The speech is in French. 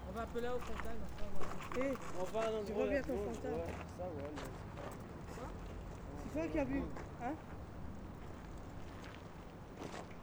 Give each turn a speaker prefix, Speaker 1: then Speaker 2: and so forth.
Speaker 1: On va appeler au Fontaine.
Speaker 2: Hé,
Speaker 3: On va à
Speaker 2: tu reviens ton fantôme.
Speaker 3: Ouais, ça, ouais.
Speaker 2: C'est toi qui as bu, hein?